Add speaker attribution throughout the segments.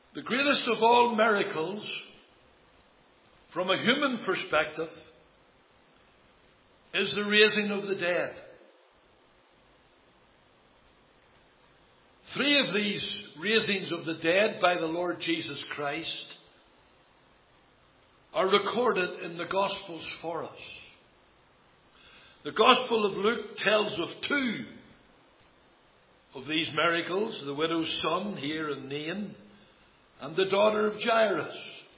Speaker 1: The greatest of all miracles, from a human perspective, is the raising of the dead. 3 of these raisings of the dead by the Lord Jesus Christ are recorded in the Gospels for us. The Gospel of Luke tells of 2 of these miracles, the widow's son here in Nain, and the daughter of Jairus.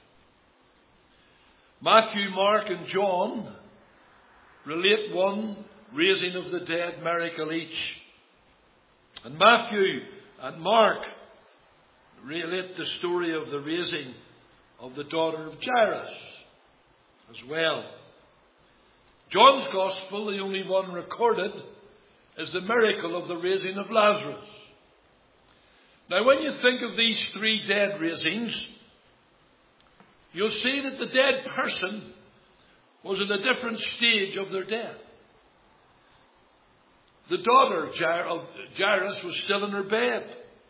Speaker 1: Matthew, Mark, and John relate one raising of the dead miracle each. And Matthew and Mark relate the story of the raising of the daughter of Jairus as well. John's Gospel, the only one recorded, is the miracle of the raising of Lazarus. Now, when you think of these 3 dead raisings, you'll see that the dead person was in a different stage of their death. The daughter of Jairus was still in her bed.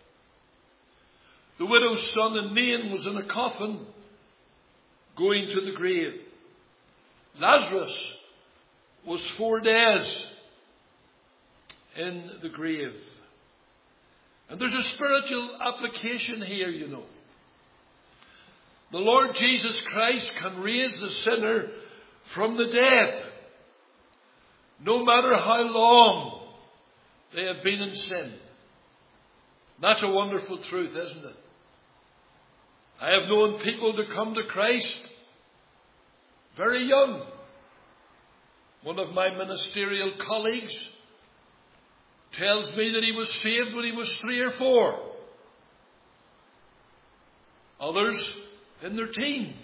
Speaker 1: The widow's son in Nain was in a coffin going to the grave. Lazarus was 4 days in the grave. And there's a spiritual application here, you know. The Lord Jesus Christ can raise the sinner from the dead, no matter how long they have been in sin. That's a wonderful truth, isn't it? I have known people to come to Christ very young. One of my ministerial colleagues tells me that he was saved when he was 3 or 4. Others in their teens.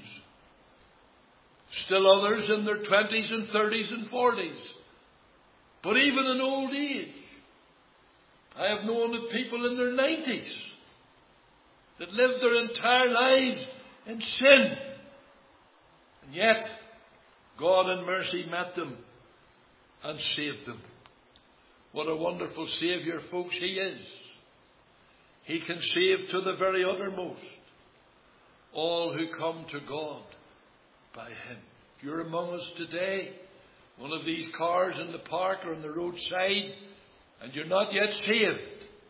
Speaker 1: Still others in their 20s and 30s and 40s. But even in old age. I have known of people in their 90s that lived their entire lives in sin. And yet, God in mercy met them and saved them. What a wonderful Saviour, folks, He is. He can save to the very uttermost all who come to God by Him. If you're among us today, one of these cars in the park or on the roadside, and you're not yet saved,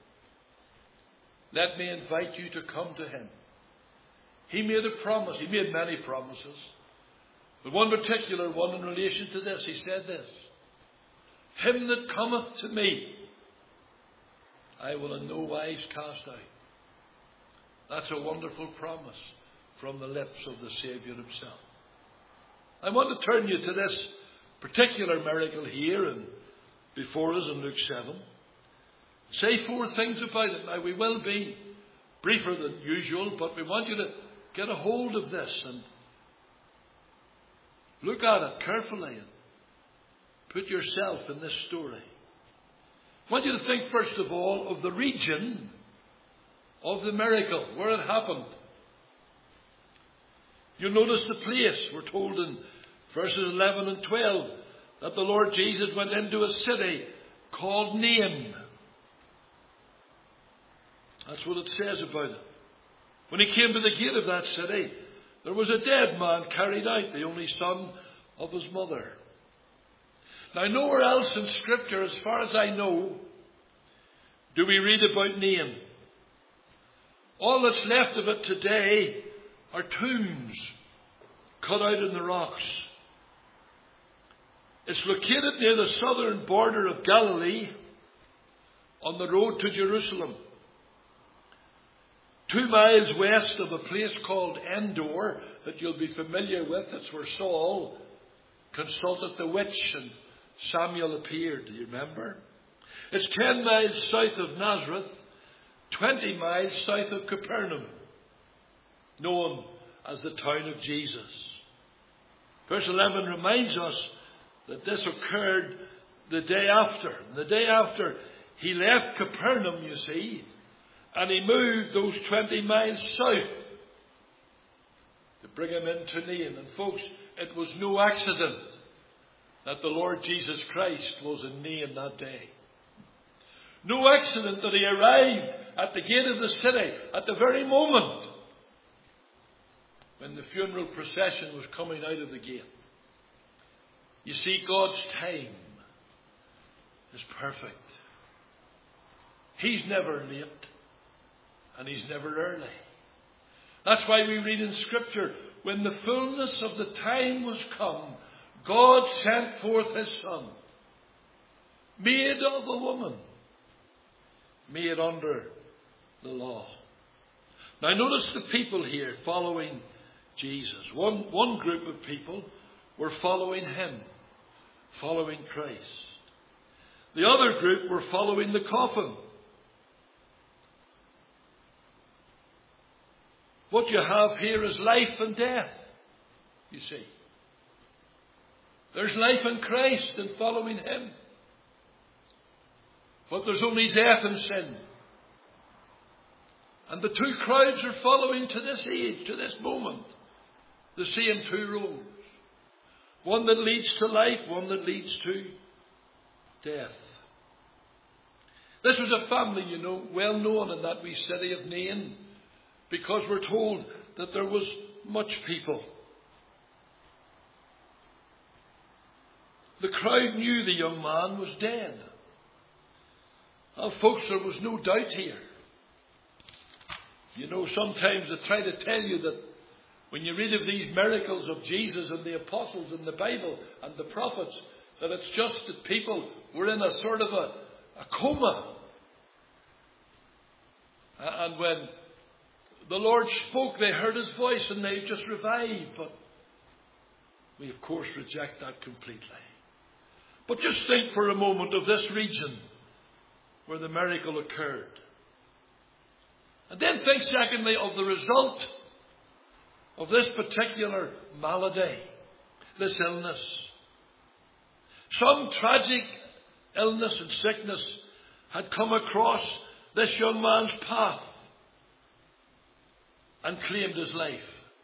Speaker 1: let me invite you to come to Him. He made a promise. He made many promises. But one particular one in relation to this, He said this: Him that cometh to me, I will in no wise cast out. That's a wonderful promise from the lips of the Saviour Himself. I want to turn you to this particular miracle here and before us in Luke 7. Say 4 things about it. Now, we will be briefer than usual, but we want you to get a hold of this and look at it carefully and put yourself in this story. I want you to think first of all of the region of the miracle, where it happened. You'll notice the place. We're told in verses 11 and 12 that the Lord Jesus went into a city called Nain. That's what it says about it. When He came to the gate of that city, there was a dead man carried out, the only son of his mother. Now, nowhere else in Scripture, as far as I know, do we read about Nain. All that's left of it today are tombs cut out in the rocks. It's located near the southern border of Galilee on the road to Jerusalem. 2 miles west of a place called Endor that you'll be familiar with. It's where Saul consulted the witch and Samuel appeared. Do you remember? It's 10 miles south of Nazareth, 20 miles south of Capernaum, known as the town of Jesus. Verse 11 reminds us that this occurred the day after. The day after he left Capernaum, you see, and he moved those 20 miles south to bring him into Nain. And folks, it was no accident that the Lord Jesus Christ was in Nain that day. No accident that he arrived at the gate of the city at the very moment when the funeral procession was coming out of the gate. You see, God's time is perfect. He's never late and He's never early. That's why we read in Scripture, when the fullness of the time was come, God sent forth His Son, made of a woman, made under the law. Now notice the people here following Jesus. One group of people were following Him, following Christ. The other group were following the coffin. What you have here is life and death, you see. There's life in Christ and following Him. But there's only death and sin. And the two crowds are following to this age, to this moment, the same two roads. One that leads to life, one that leads to death. This was a family, well known in that wee city of Nain, because we're told that there was much people. The crowd knew the young man was dead. Well, folks, there was no doubt here. Sometimes they try to tell you that when you read of these miracles of Jesus and the apostles in the Bible and the prophets, that it's just that people were in a sort of a coma. And when the Lord spoke, they heard His voice and they just revived. But we, of course, reject that completely. But just think for a moment of this region where the miracle occurred. And then think, secondly, of the result of this particular malady, this illness. Some tragic illness and sickness had come across this young man's path and claimed his life.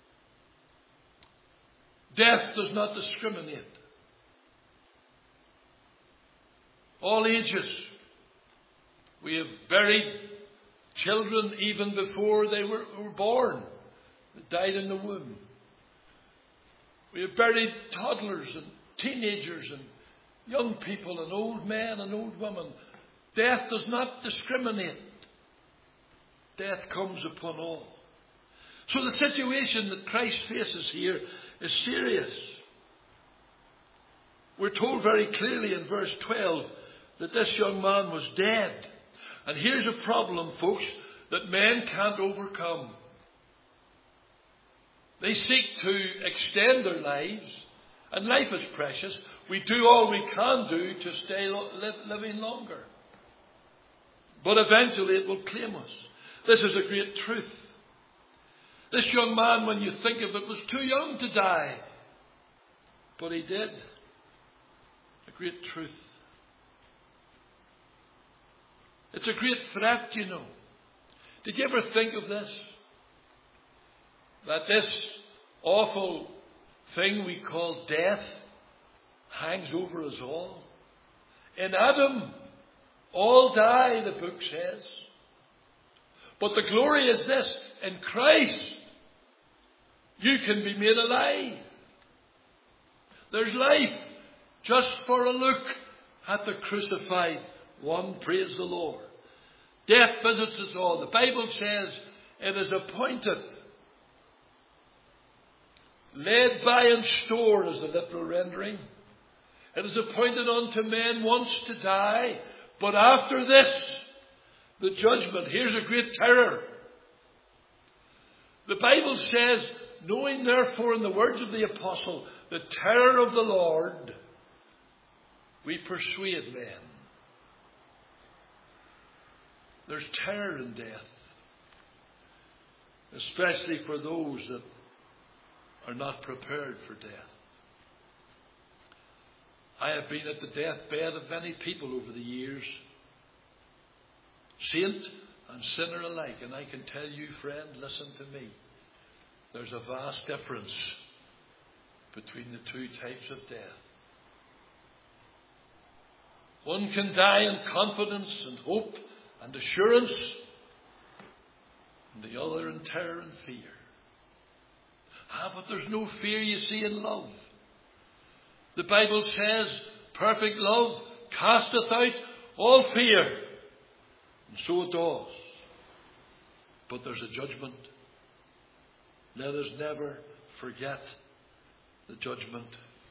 Speaker 1: Death does not discriminate. All ages. We have buried children even before they were born. They died in the womb. We have buried toddlers and teenagers and young people and old men and old women. Death does not discriminate. Death comes upon all. So the situation that Christ faces here is serious. We're told very clearly in verse 12 that this young man was dead. And here's a problem, folks, that men can't overcome. They seek to extend their lives, and life is precious. We do all we can do to stay living longer. But eventually it will claim us. This is a great truth. This young man, when you think of it, was too young to die. But he did. A great truth. It's a great threat, Did you ever think of this? That this awful thing we call death hangs over us all. In Adam, all die, the book says. But the glory is this: in Christ, you can be made alive. There's life just for a look at the crucified one. Praise the Lord. Death visits us all. The Bible says it is appointed. Laid by in store is the literal rendering. It is appointed unto men once to die, but after this, the judgment. Here's a great terror. The Bible says, knowing therefore in the words of the apostle, the terror of the Lord, we persuade men. There's terror in death, especially for those that are not prepared for death. I have been at the deathbed of many people over the years, saint and sinner alike, and I can tell you, friend, listen to me, there's a vast difference between the two types of death. One can die in confidence and hope and assurance, and the other in terror and fear. But there's no fear, you see, in love. The Bible says, perfect love casteth out all fear. And so it does. But there's a judgment. Let us never forget the judgment.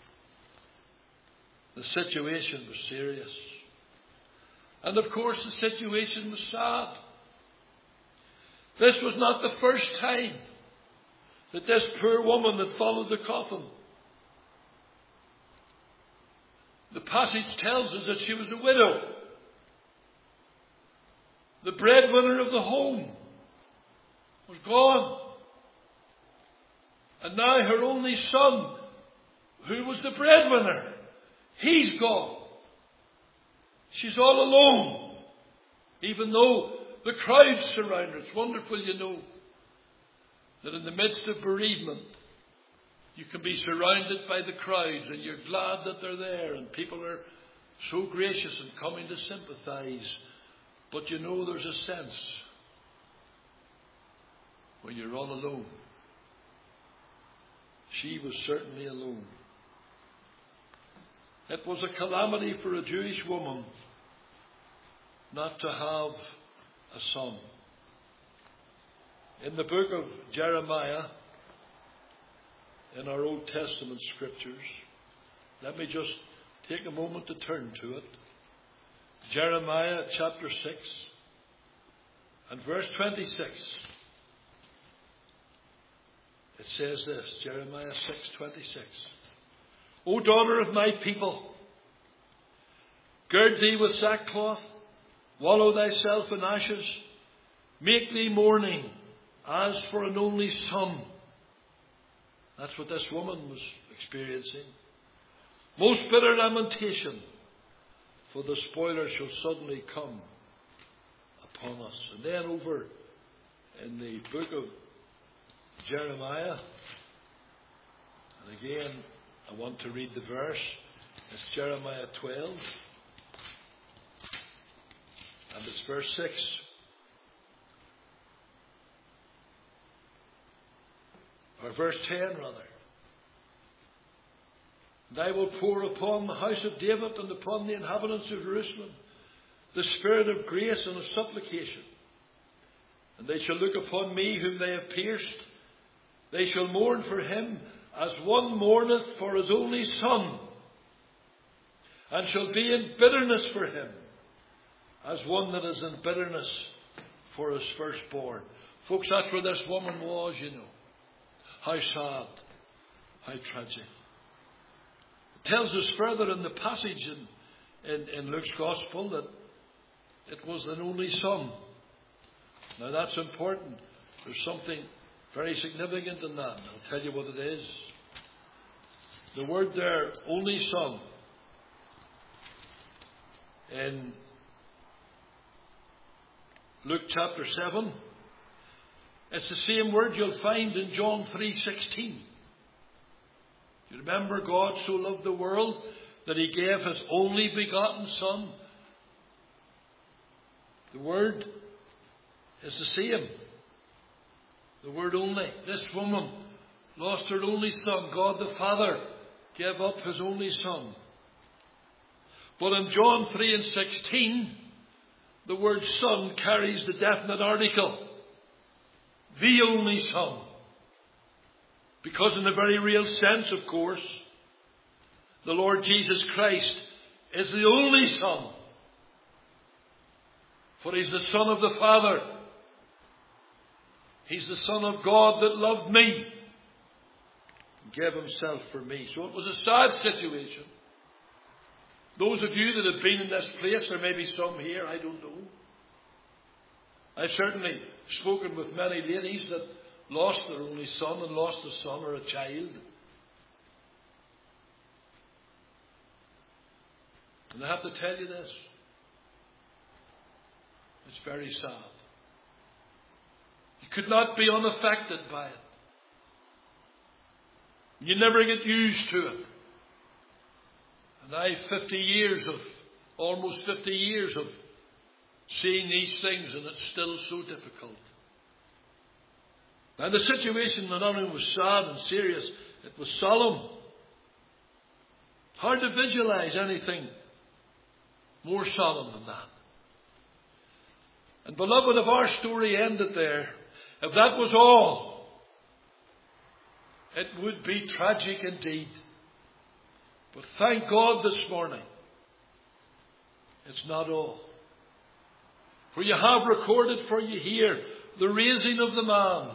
Speaker 1: The situation was serious. And of course the situation was sad. This was not the first time that this poor woman had followed the coffin. The passage tells us that she was a widow. The breadwinner of the home was gone. And now her only son, who was the breadwinner, he's gone. She's all alone, even though the crowds surround her. It's wonderful, you know, that in the midst of bereavement, you can be surrounded by the crowds and you're glad that they're there and people are so gracious and coming to sympathize. But you know there's a sense when you're all alone. She was certainly alone. It was a calamity for a Jewish woman not to have a son. In the book of Jeremiah, in our Old Testament scriptures, let me just take a moment to turn to it. Jeremiah chapter 6 and verse 26. It says this, Jeremiah 6:26. O daughter of my people, gird thee with sackcloth, wallow thyself in ashes, make thee mourning as for an only son. That's what this woman was experiencing. Most bitter lamentation, for the spoiler shall suddenly come upon us. And then over in the book of Jeremiah, and again I want to read the verse. It's Jeremiah 12 and it's verse 6. Or verse 10 rather. And I will pour upon the house of David and upon the inhabitants of Jerusalem the spirit of grace and of supplication. And they shall look upon me whom they have pierced. They shall mourn for him as one mourneth for his only son, and shall be in bitterness for him as one that is in bitterness for his firstborn. Folks, that's where this woman was, you know. How sad, how tragic. It tells us further in the passage in Luke's Gospel that it was an only son. Now that's important. There's something very significant in that. I'll tell you what it is. The word there, only son, in Luke chapter 7, it's the same word you'll find in John 3:16. You remember, God so loved the world that he gave his only begotten son. The word is the same. The word only. This woman lost her only son. God the Father gave up his only son. But in John 3:16, the word son carries the definite article. The only son. Because in a very real sense, of course, the Lord Jesus Christ is the only son. For he's the Son of the Father. He's the Son of God that loved me and gave himself for me. So it was a sad situation. Those of you that have been in this place, or maybe some here, I don't know. I've certainly spoken with many ladies that lost their only son and lost a son or a child. And I have to tell you this. It's very sad. You could not be unaffected by it. You never get used to it. And I've almost 50 years of seeing these things, and it's still so difficult. Now the situation not only was sad and serious, it was solemn. Hard to visualize anything more solemn than that. And beloved, if our story ended there, if that was all, it would be tragic indeed. But thank God this morning, it's not all. For you have recorded for you here the raising of the man.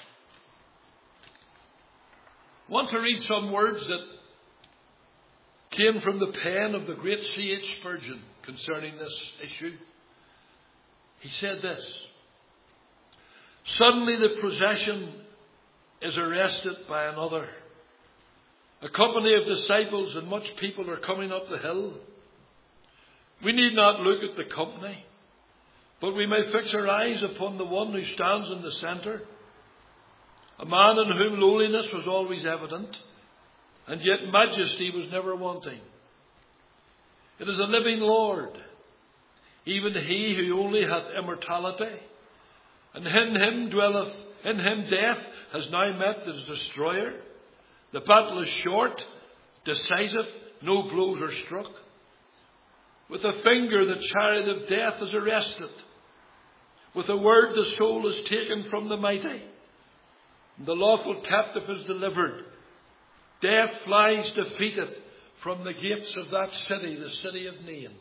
Speaker 1: I want to read some words that came from the pen of the great C.H. Spurgeon concerning this issue. He said this: suddenly the procession is arrested by another. A company of disciples and much people are coming up the hill. We need not look at the company, but we may fix our eyes upon the one who stands in the centre, a man in whom lowliness was always evident, and yet majesty was never wanting. It is a living Lord, even he who only hath immortality, and in him death has now met his destroyer. The battle is short, decisive, no blows are struck. With a finger the chariot of death is arrested. With a word the soul is taken from the mighty. The lawful captive is delivered. Death flies defeated from the gates of that city, the city of Nain.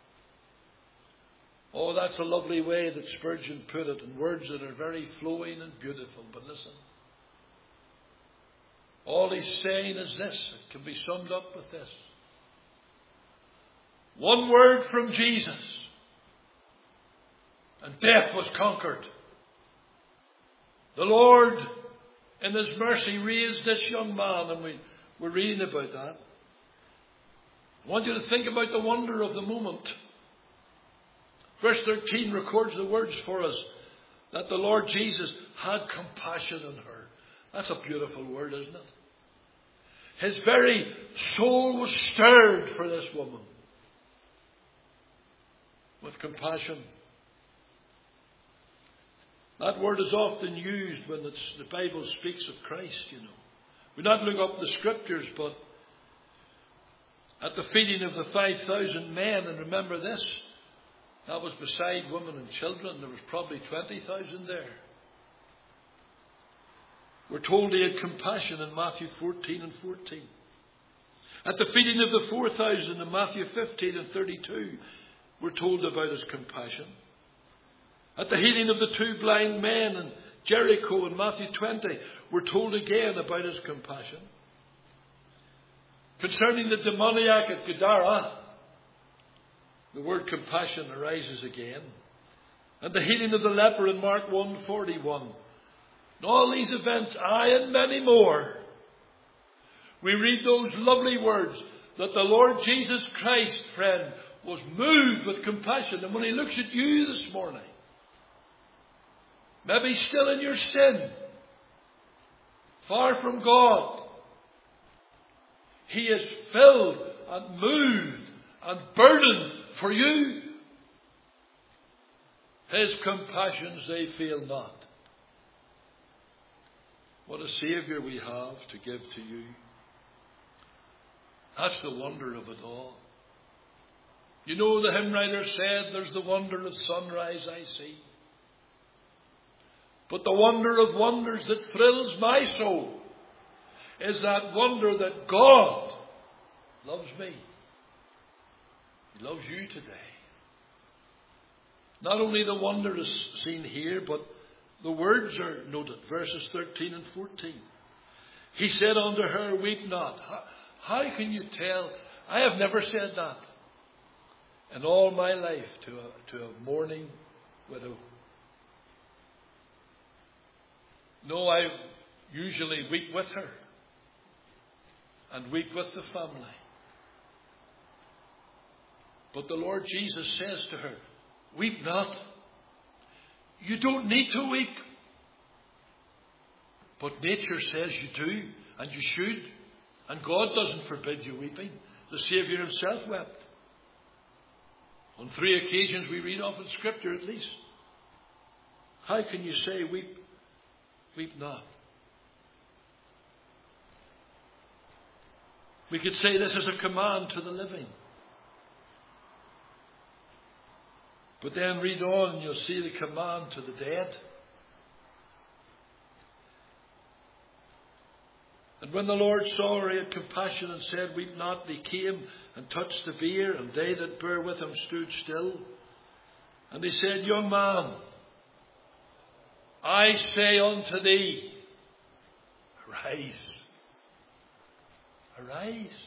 Speaker 1: Oh, that's a lovely way that Spurgeon put it, in words that are very flowing and beautiful. But listen, all he's saying is this. It can be summed up with this: one word from Jesus, and death was conquered. The Lord, in His mercy, raised this young man, and we're reading about that. I want you to think about the wonder of the moment. Verse 13 records the words for us that the Lord Jesus had compassion on her. That's a beautiful word, isn't it? His very soul was stirred for this woman with compassion. That word is often used when the Bible speaks of Christ, you know. We not look up the scriptures, but at the feeding of the 5,000 men, and remember this, that was beside women and children. There was probably 20,000 there. We're told he had compassion in Matthew 14 and 14. At the feeding of the 4,000 in Matthew 15 and 32, we're told about his compassion. At the healing of the 2 blind men in Jericho in Matthew 20, we're told again about his compassion. Concerning the demoniac at Gadara, the word compassion arises again. And the healing of the leper in Mark 1:41. And all these events, and many more, we read those lovely words that the Lord Jesus Christ, friend, was moved with compassion. And when he looks at you this morning, maybe still in your sin, far from God, he is filled and moved and burdened for you. His compassions they fail not. What a Saviour we have to give to you. That's the wonder of it all. You know, the hymn writer said, there's the wonder of sunrise I see. But the wonder of wonders that thrills my soul is that wonder that God loves me. He loves you today. Not only the wonder is seen here, but the words are noted, verses 13 and 14. He said unto her, weep not. How can you tell? I have never said that in all my life to a mourning widow. No, I usually weep with her and weep with the family. But the Lord Jesus says to her, weep not. You don't need to weep. But nature says you do, and you should. And God doesn't forbid you weeping. The Saviour himself wept. On 3 occasions we read of in Scripture at least. How can you say weep weep not. We could say this is a command to the living. But then read on and you'll see the command to the dead. And when the Lord saw her, he had compassion and said, weep not. He came and touched the bier, and they that bare with him stood still. And he said, young man, I say unto thee, arise. Arise.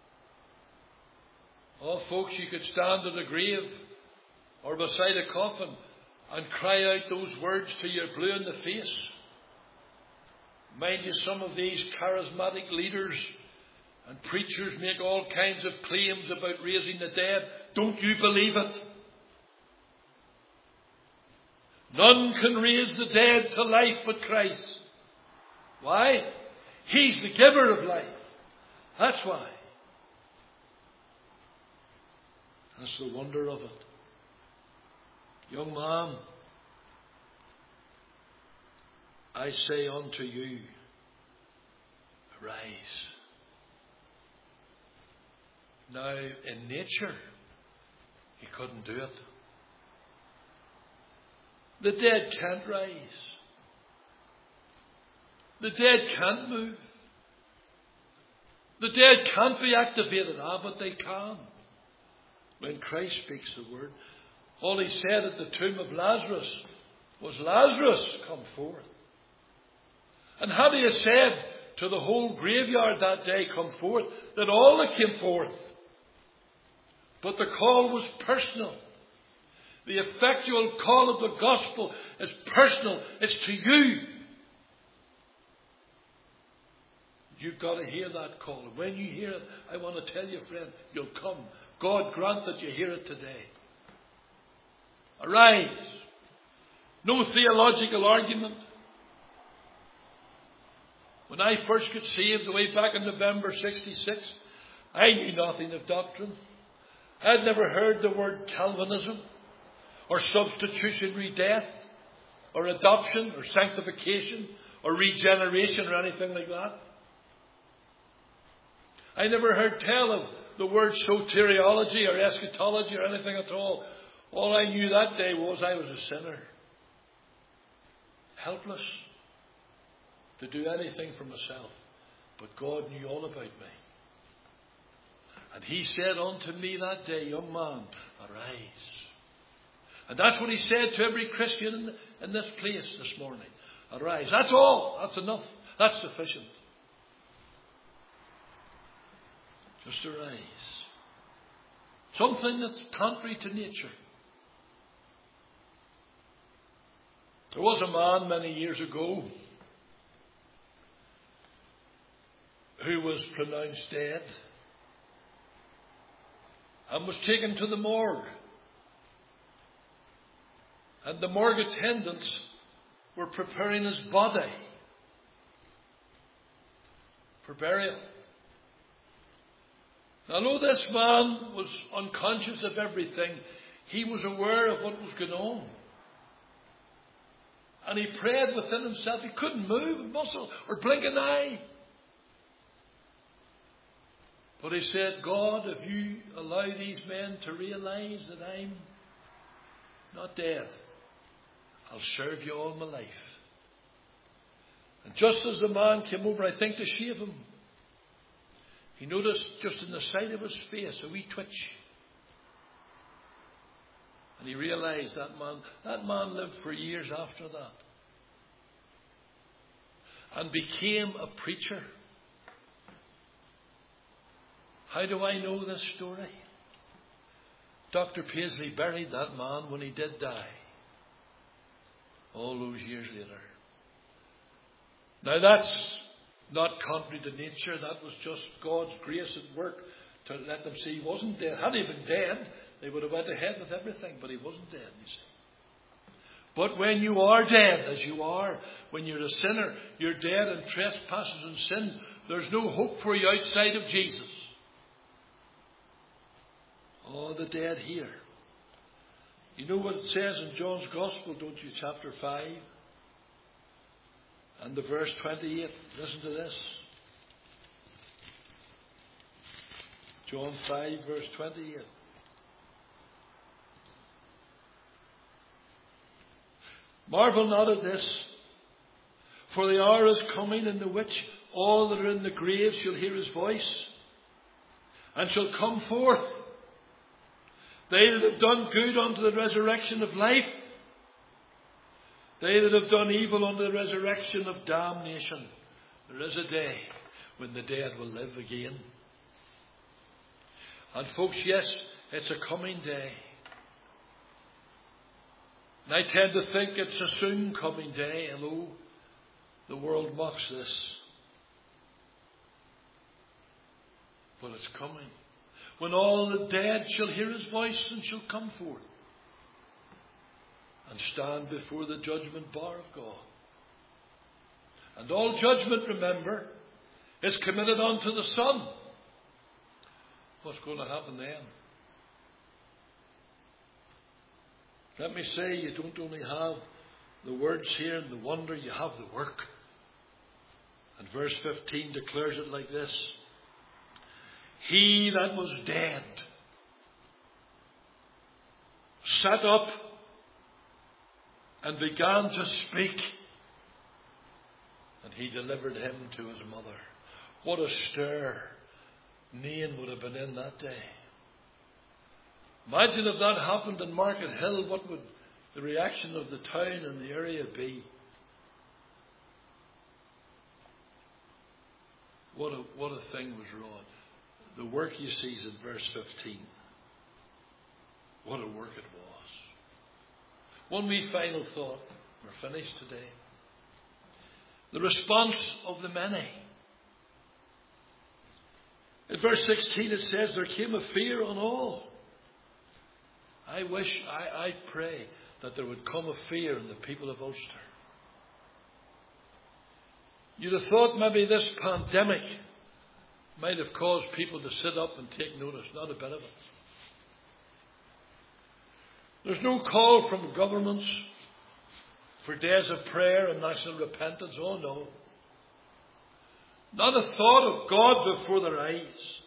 Speaker 1: Oh, folks, you could stand at a grave or beside a coffin and cry out those words till you're blue in the face. Mind you, some of these charismatic leaders and preachers make all kinds of claims about raising the dead. Don't you believe it? None can raise the dead to life but Christ. Why? He's the giver of life. That's why. That's the wonder of it. Young man, I say unto you, arise. Now, in nature, he couldn't do it. The dead can't rise. The dead can't move. The dead can't be activated. But they can. When Christ speaks the word, all he said at the tomb of Lazarus was, Lazarus, come forth. And had he said to the whole graveyard that day, come forth, then all that came forth. But the call was personal. The effectual call of the gospel is personal. It's to you. You've got to hear that call. And when you hear it, I want to tell you, friend, you'll come. God grant that you hear it today. Arise. No theological argument. When I first got saved way back in November 66, I knew nothing of doctrine. I'd never heard the word Calvinism or substitutionary death or adoption or sanctification or regeneration or anything like that. I never heard tell of the word soteriology or eschatology or anything at all. All I knew that day was I was a sinner. Helpless to do anything for myself. But God knew all about me. And he said unto me that day, young man, arise. And that's what he said to every Christian in this place this morning. Arise. That's all. That's enough. That's sufficient. Just arise. Something that's contrary to nature. There was a man many years ago who was pronounced dead and was taken to the morgue. And the morgue attendants were preparing his body for burial. Now, though this man was unconscious of everything, he was aware of what was going on. And he prayed within himself. He couldn't move a muscle or blink an eye. But he said, God, if you allow these men to realize that I'm not dead, I'll serve you all my life. And just as the man came over, I think, to shave him, he noticed just in the side of his face a wee twitch. And he realized that man lived for years after that. And became a preacher. How do I know this story? Dr. Paisley buried that man when he did die. All those years later. Now that's not contrary to nature. That was just God's grace at work to let them see he wasn't dead. Had he been dead, they would have went ahead with everything. But he wasn't dead, you see. But when you are dead, as you are, when you're a sinner, you're dead in trespasses and sin, there's no hope for you outside of Jesus. Oh, the dead here. You know what it says in John's Gospel, don't you? Chapter 5. And the verse 28, listen to this. John 5, verse 28. Marvel not at this, for the hour is coming in the which all that are in the grave shall hear his voice, and shall come forth. They that have done good unto the resurrection of life, they that have done evil unto the resurrection of damnation. There is a day when the dead will live again. And folks, yes, it's a coming day. And I tend to think it's a soon coming day, although the world mocks this. But it's coming. When all the dead shall hear his voice and shall come forth and stand before the judgment bar of God. And all judgment, remember, is committed unto the Son. What's going to happen then? Let me say, you don't only have the words here and the wonder, you have the work. And verse 15 declares it like this. He that was dead sat up and began to speak, and he delivered him to his mother. What a stir Nain would have been in that day. Imagine if that happened in Market Hill, what would the reaction of the town and the area be? What a thing was wrought. The work, you see, is in verse 15. What a work it was. One wee final thought. We're finished today. The response of the many. In verse 16 it says, there came a fear on all. I pray that there would come a fear in the people of Ulster. You'd have thought maybe this pandemic might have caused people to sit up and take notice. Not a bit of it. There's no call from governments for days of prayer and national repentance. Oh no. Not a thought of God before their eyes.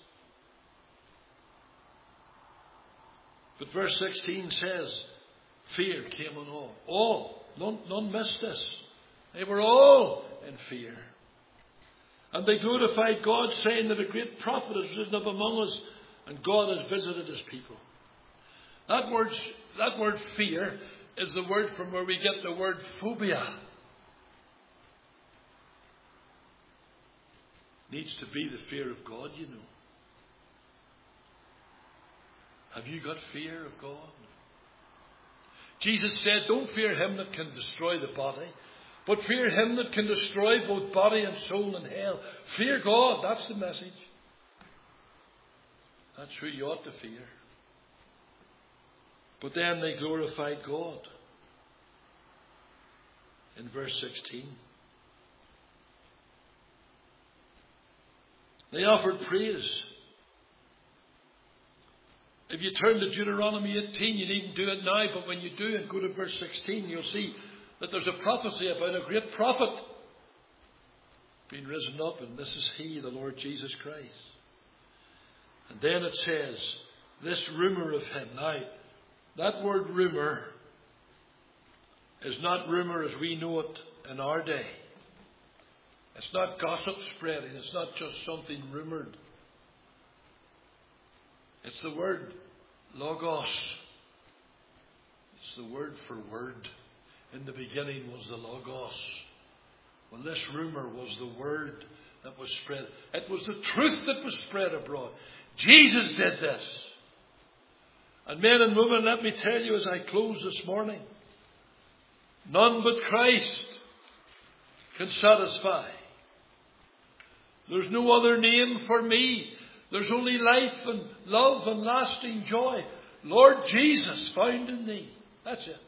Speaker 1: But verse 16 says, fear came on all. All. None missed this. They were all in fear. And they glorified God, saying that a great prophet has risen up among us, and God has visited his people. That word fear is the word from where we get the word phobia. Needs to be the fear of God, you know. Have you got fear of God? Jesus said, don't fear him that can destroy the body, but fear him that can destroy both body and soul in hell. Fear God, that's the message. That's who you ought to fear. But then they glorified God. In verse 16. They offered praise. If you turn to Deuteronomy 18, you needn't do it now, but when you do and go to verse 16, you'll see that there's a prophecy about a great prophet being risen up, and this is he, the Lord Jesus Christ. And then it says, this rumour of him. Now, that word rumour is not rumour as we know it in our day. It's not gossip spreading. It's not just something rumoured. It's the word logos. It's the word for word. In the beginning was the logos. Well, this rumour was the word that was spread. It was the truth that was spread abroad. Jesus did this. And men and women, let me tell you as I close this morning, none but Christ can satisfy. There's no other name for me. There's only life and love and lasting joy. Lord Jesus found in thee. That's it.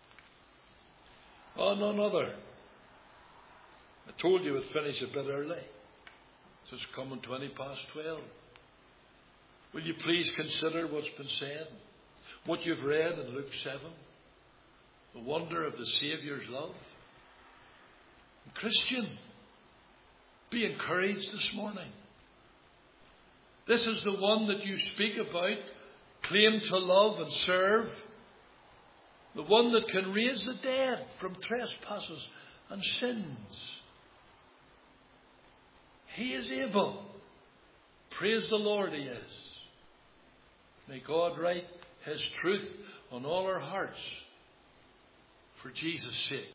Speaker 1: Oh, none other. I told you we'd finish a bit early. It's just coming 12:20. Will you please consider what's been said? What you've read in Luke 7. The wonder of the Saviour's love. Christian, be encouraged this morning. This is the one that you speak about, claim to love and serve. The one that can raise the dead from trespasses and sins. He is able. Praise the Lord, He is. May God write His truth on all our hearts for Jesus' sake.